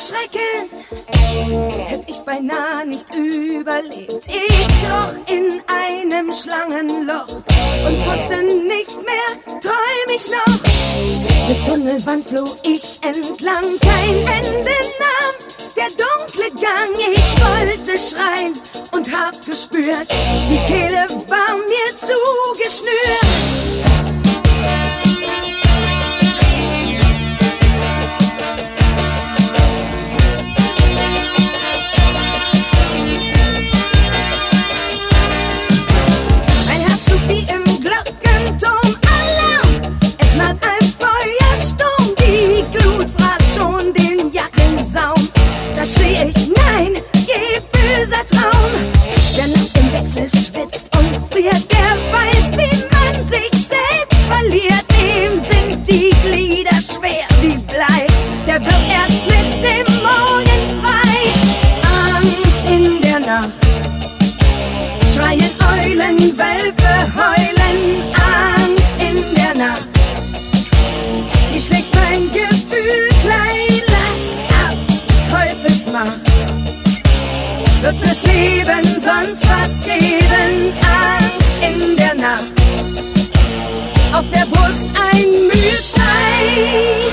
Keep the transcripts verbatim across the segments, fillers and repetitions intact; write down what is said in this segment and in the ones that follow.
Schrecken hätt ich beinahe nicht überlebt. Ich kroch in einem Schlangenloch und wusste nicht mehr, träum ich noch. Mit Tunnelwand floh ich entlang, kein Ende nahm der dunkle Gang. Ich wollte schreien und hab gespürt, die Kehle war mir zugeschnürt. Wie im Glockenturm Alarm, es naht ein Feuersturm, die Glut fraß schon den Jackensaum. Da schrie ich, nein, geh böser Traum. Der nachts im Wechsel schwitzt und friert, der weiß, wie man sich selbst verliert. Dem sind die Glieder schwer wie Blei, der wird erst mit dem Morgen frei. Angst in der Nacht, schreien Eulen, Wölfe heulen, Angst in der Nacht. Die schlägt mein Gefühl klein, lass ab, Teufelsmacht. Wird fürs Leben sonst was geben, Angst in der Nacht. Auf der Brust ein Mühlstein.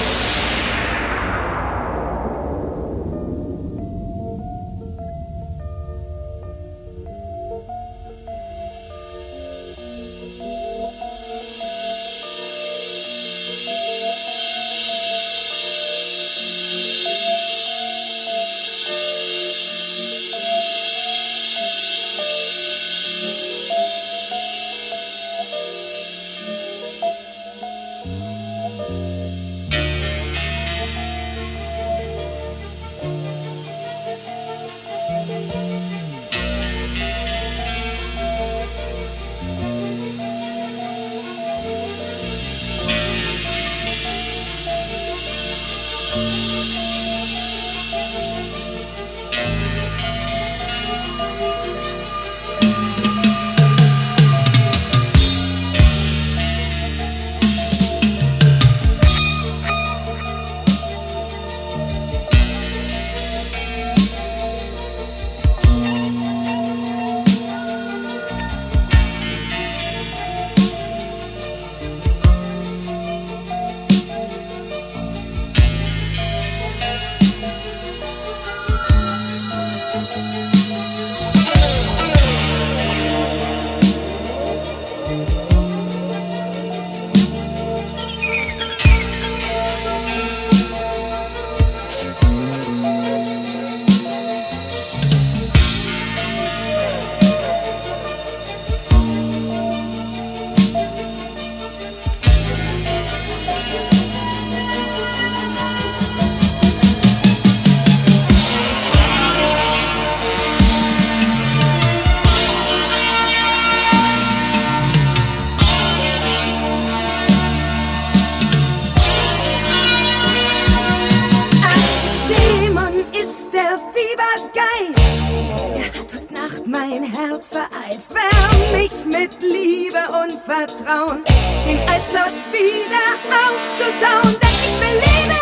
Mein Herz vereist, wärm mich mit Liebe und Vertrauen, den Eisklotz wieder aufzutauen. Denn ich will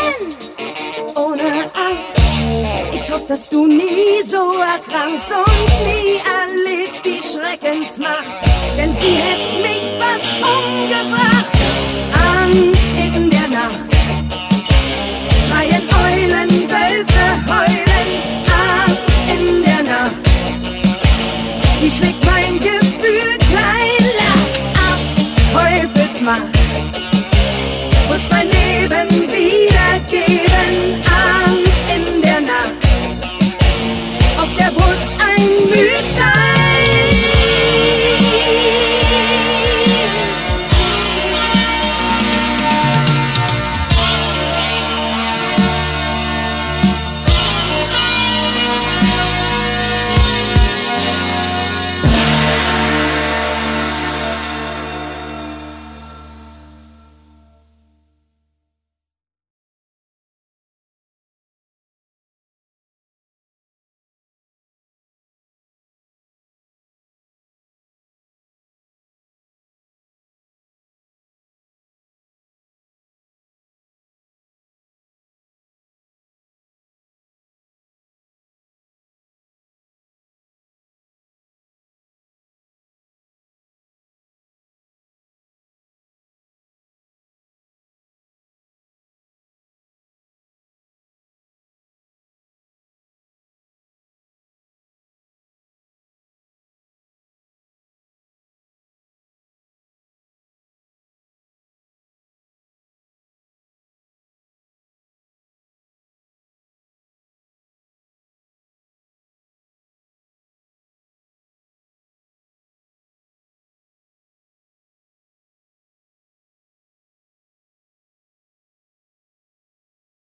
leben ohne Angst. Ich hoffe, dass du nie so erkrankst und nie erlebst die Schreckensmacht, denn sie hätte mich fast umgebracht. Angst in der Nacht, schreien Eulen, Wölfe heulen, Angst in der Nacht. Die schlägt mein Gefühl klein, lass ab, Teufelsmacht.